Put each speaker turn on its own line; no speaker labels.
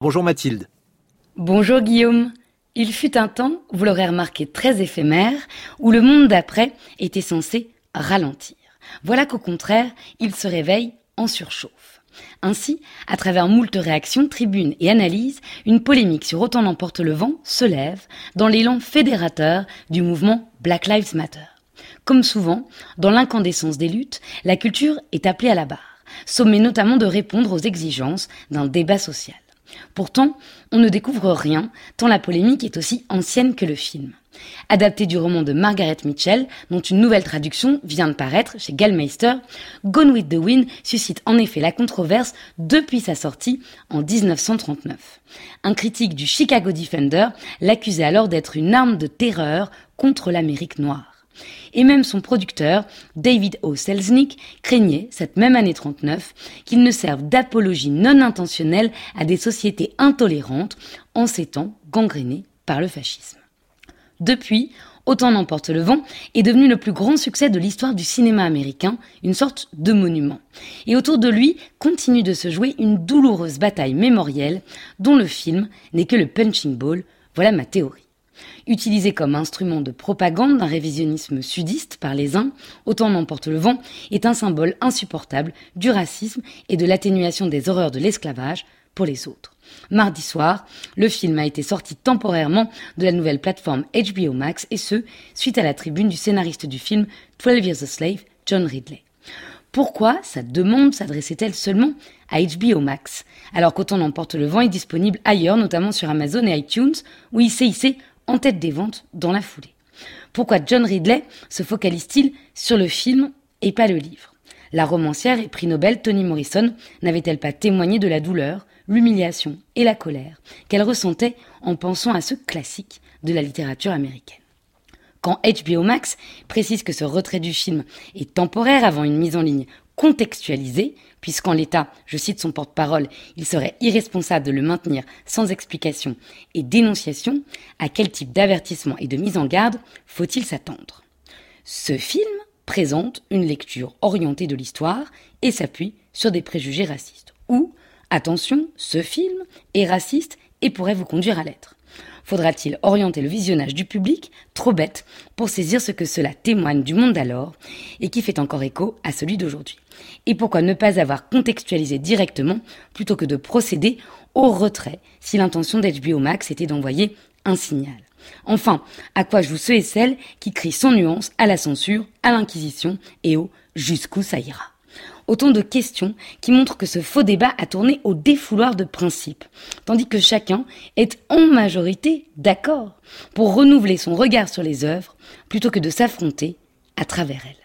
Bonjour Mathilde.
Bonjour Guillaume. Il fut un temps, vous l'aurez remarqué, très éphémère, où le monde d'après était censé ralentir. Voilà qu'au contraire, il se réveille en surchauffe. Ainsi, à travers moult réactions, tribunes et analyses, une polémique sur Autant n'emporte le vent se lève dans l'élan fédérateur du mouvement Black Lives Matter. Comme souvent, dans l'incandescence des luttes, la culture est appelée à la barre, sommée notamment de répondre aux exigences d'un débat social. Pourtant, on ne découvre rien, tant la polémique est aussi ancienne que le film. Adapté du roman de Margaret Mitchell, dont une nouvelle traduction vient de paraître chez Gallmeister, Gone with the Wind suscite en effet la controverse depuis sa sortie en 1939. Un critique du Chicago Defender l'accusait alors d'être une arme de terreur contre l'Amérique noire. Et même son producteur, David O. Selznick, craignait, cette même année 39, qu'il ne serve d'apologie non intentionnelle à des sociétés intolérantes en ces temps gangrénées par le fascisme. Depuis, Autant n'emporte le vent est devenu le plus grand succès de l'histoire du cinéma américain, une sorte de monument. Et autour de lui continue de se jouer une douloureuse bataille mémorielle dont le film n'est que le punching ball, voilà ma théorie. Utilisé comme instrument de propagande d'un révisionnisme sudiste par les uns, Autant n'emporte le vent est un symbole insupportable du racisme et de l'atténuation des horreurs de l'esclavage pour les autres. Mardi soir, le film a été sorti temporairement de la nouvelle plateforme HBO Max et ce, suite à la tribune du scénariste du film 12 Years a Slave, John Ridley. Pourquoi sa demande s'adressait-elle seulement à HBO Max, alors qu'Autant n'emporte le vent est disponible ailleurs, notamment sur Amazon et iTunes, où il s'est hissé en tête des ventes dans la foulée? Pourquoi John Ridley se focalise-t-il sur le film et pas le livre? La romancière et prix Nobel Toni Morrison n'avait-elle pas témoigné de la douleur, l'humiliation et la colère qu'elle ressentait en pensant à ce classique de la littérature américaine? Quand HBO Max précise que ce retrait du film est temporaire avant une mise en ligne contextualisée, puisqu'en l'état, je cite son porte-parole, il serait irresponsable de le maintenir sans explication et dénonciation, à quel type d'avertissement et de mise en garde faut-il s'attendre? Ce film présente une lecture orientée de l'histoire et s'appuie sur des préjugés racistes. Ou, attention, ce film est raciste et pourrait vous conduire à l'être. Faudra-t-il orienter le visionnage du public, trop bête, pour saisir ce que cela témoigne du monde d'alors et qui fait encore écho à celui d'aujourd'hui? Et pourquoi ne pas avoir contextualisé directement plutôt que de procéder au retrait si l'intention d'HBO Max était d'envoyer un signal? Enfin, à quoi jouent ceux et celles qui crient sans nuance à la censure, à l'inquisition et au « jusqu'où ça ira ». Autant de questions qui montrent que ce faux débat a tourné au défouloir de principes, tandis que chacun est en majorité d'accord pour renouveler son regard sur les œuvres plutôt que de s'affronter à travers elles.